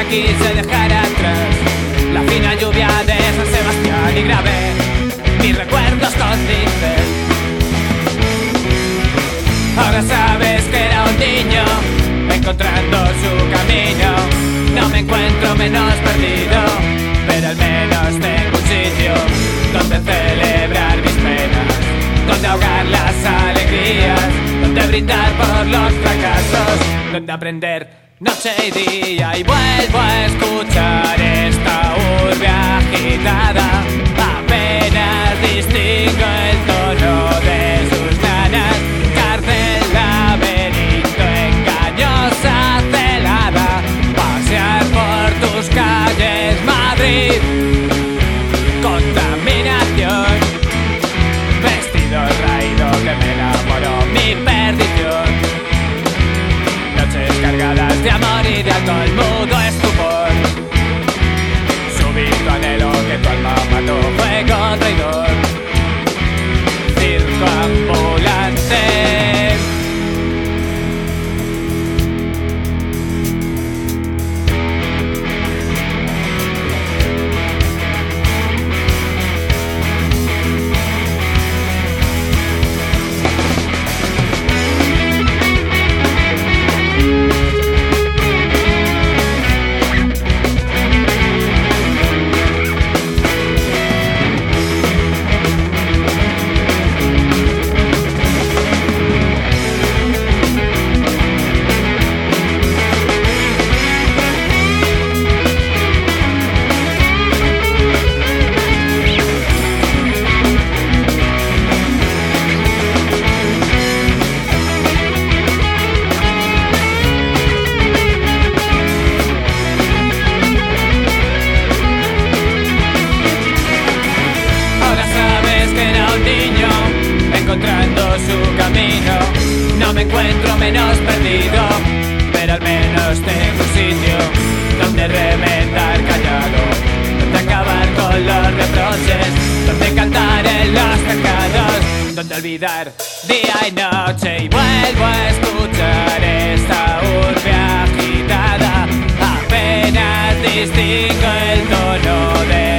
quise dejar atrás la fina lluvia de San Sebastián y grabé mis recuerdos con pincel. Ahora sabes que era un niño encontrando su camino. No me encuentro menos perdido, pero al menos tengo un sitio donde celebrar mis penas, donde ahogar las alegrías, donde brindar por los fracasos, donde aprender noche y día. Y vuelvo a escuchar esta urbe agitada, apenas distingo el tono de sus ganas. Cárcel, laberinto, engañosa celada, pasear por tus calles, Madrid, contaminación, vestido raído que me enamoró mi perdición. Noches cargadas de amor y de alcohol, mudo estupor, súbito anhelo que tu alma mató, fuego traidor, circo ambulante. Encontrando su camino, no me encuentro menos perdido, pero al menos tengo un sitio donde remendar callado, donde acabar con los reproches, donde cantar en los pecados, donde olvidar día y noche. Y vuelvo a escuchar esta urbe agitada, apenas distingo el tono de